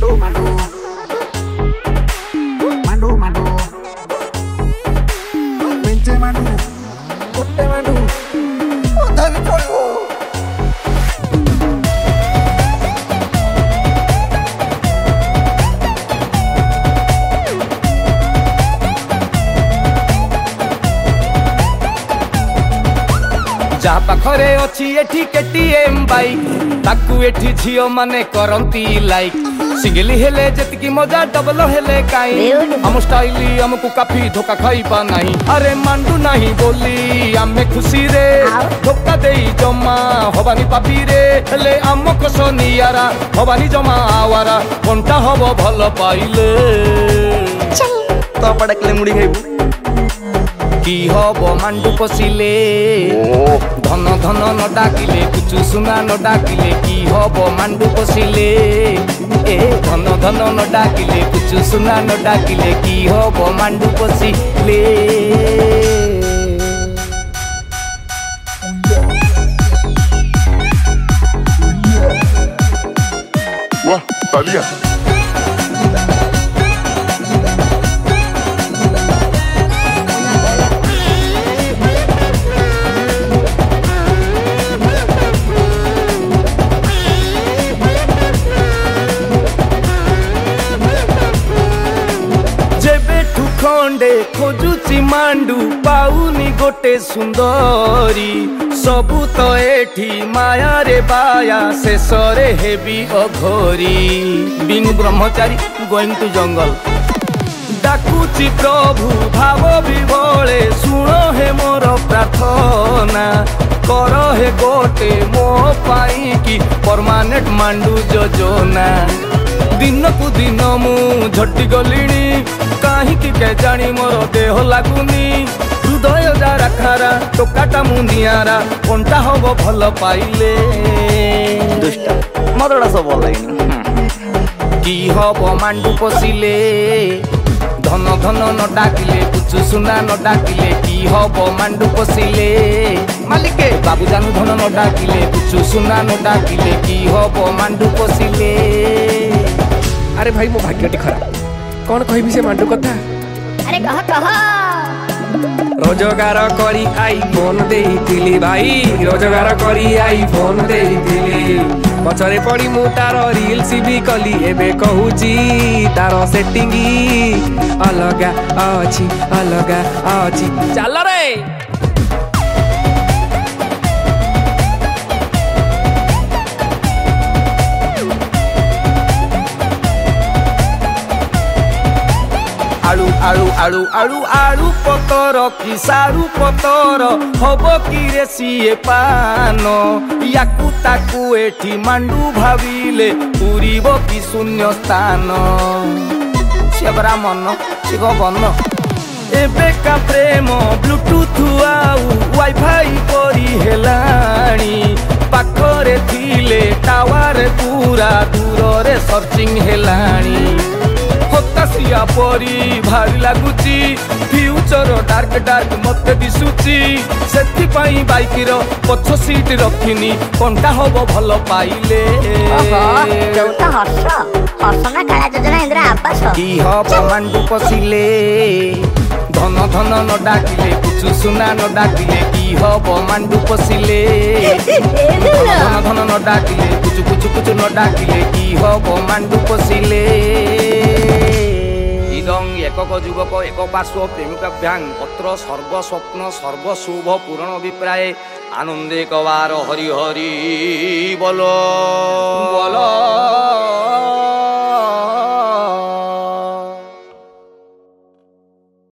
जा पाखरे अच्छी एठी केटीएम बाइक ताकू एठी झियो माने करंती लाइक सिंगली हेले जतकी मजा डबल हेले काई हम स्टाइली हमको काफी धोखा खाइबा नहीं अरे मांडू नहीं बोली आमे खुशी रे धोखा देई जमा हबानी पापी रे हेले हमको सोनियारा हबानी जमा आवारा कोनटा हबो भल पाइले तो पड़कले मुड़ी खाइबू की हब मांडू पशिले धन धन न डाकिले कुचु सुना न डाकिले की हब मांडू पशिले ए धन धन न डाकिले कुचु सुना न डाकिले की हब मांडू पशिले वाह तालियां खंडे खोजुची मांडू पाउनी गोटे सुंदरी सबू तो एठी माया रे बाया शेषरे हेबी अघोरी बिंग ब्रह्मचारी गोइंग टू जंगल डाकुची प्रभु भाव विभोले सुण हे मोर प्रार्थना कर हे गोटे मो पाई की परमानेंट मांडू योजना दिन को दिन मु झटी गलिणी कहीं के जानी मोर देह लगुनी हृदय जारा खारा टोकाटा मुंदियारा कोनटा हब भल पाइले दुष्टा मरड़ा सब भल लागनी की हब मांडू पशिले धन धन न डाकिले कुचु सुना न डाकिले की हब मांडू पशिले मालिके बाबू जानू धन न डाकिले कुचु सुना न डाकिले की हब मांडू पशिले अरे भाई मो भाग्यटी खराब कौन कहबी से मांडू कथा अरे कह रोजगार करी आईफोन देइथिली भाई रोजगार करी आईफोन देइथिली पछरे पड़ी मु तार रील्स भी कली एबे कहूची तार सेटिंग अलगा अछि चल रे आलू आलू आलू आलू आलू पतर कि सारू पतर हब कि रे सिए पान याकू ताकू एठी मांडू भाविले पूरीब कि शून्य स्थान सेबरा मन सिग बन एबे का प्रेम ब्लूटूथ आउ वाईफाई परी हेलाणी पाखरे थिले टावर पूरा दूर रे सर्चिंग हेलाणी हताशिया परी भारी लगुची फ्यूचर डार्क डार्क मत दिशुची सेति पाई बाइक रो पछ सीट रखिनी कोनटा हबो भल पाइले जोता हसना काला योजना इंद्र आवास की हबो मांडू पशिले धन धन न डाकिले कुचु सुना न डाकिले की हबो मांडू पशिले धन धन न डाकिले कुचु न डाकिले की हबो मांडू पशिले इदं एकक जुगक एक पार्श्व प्रेमिकाभ्यां पत्र सर्व स्वप्न सर्व शुभ पूरण अभिप्राय आनंदे कवार हरि हरि बोलो बोलो।